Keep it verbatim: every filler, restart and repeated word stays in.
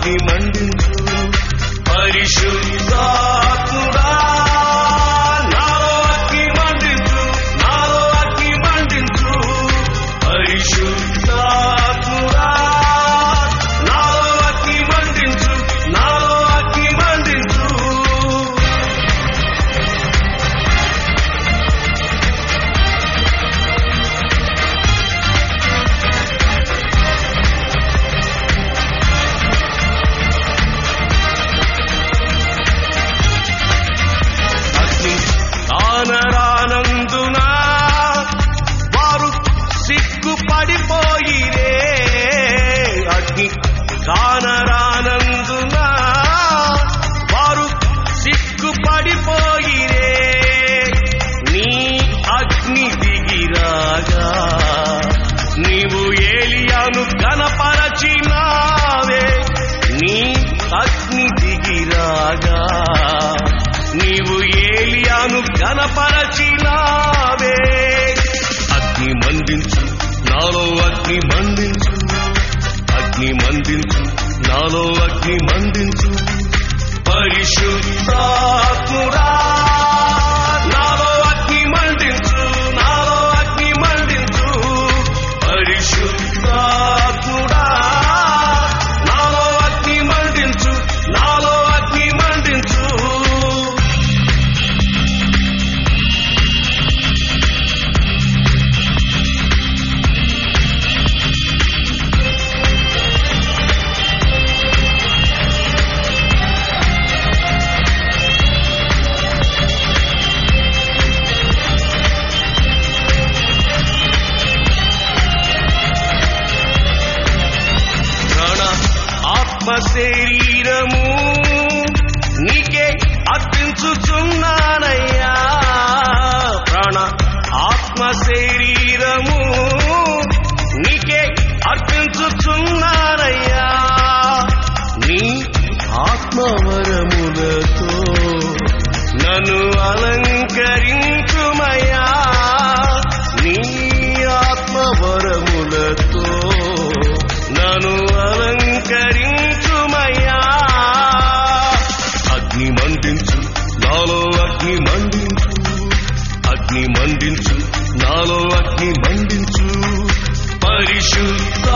అగ్ని మండించు పరిశుద్ధాత్ముడా నాలో అగ్ని మండించు నాలో అగ్ని మండించు పరిశుద్ధాత్ముడా నాలో అగ్ని మండించు నాలో అగ్ని మండించు కానరానందున వారు సిగ్గుపడిపోయిరే అగ్ని కానరానందున వారు సిగ్గుపడిపోయిరే నీ అగ్ని దిగిరాగా నీవు ఏలియాను కనపరచినావే నీ అగ్ని దిగిరాగా నీవు ఏలియాను కనపరచినావే అగ్ని మండించు నాలో అగ్ని మండించు అగ్ని మండించు నాలో అగ్ని మండించు పరిశుద్ధాత్ముడా నాలో అగ్ని మండించు నాలో అగ్ని మండించు పరిశుద్ధాత్ముడా నాలో అగ్ని మండించు నాలో అగ్ని మండించు ఆత్మ శరీరము నీకే అర్పించుచున్నానయ్యా ప్రాణ ఆత్మ శరీరము నీకే అర్పించుచున్నానయ్యా నీ ఆత్మవరములతో నన్ను అలంకరించుమయ్యా నీ ఆత్మవరములతో నన్ను అలంకరించుమయ్యా అగ్ని మండించు నాలో అగ్ని మండించు అగ్ని మండించు నాలో అగ్ని మండించు పరిశుద్ధ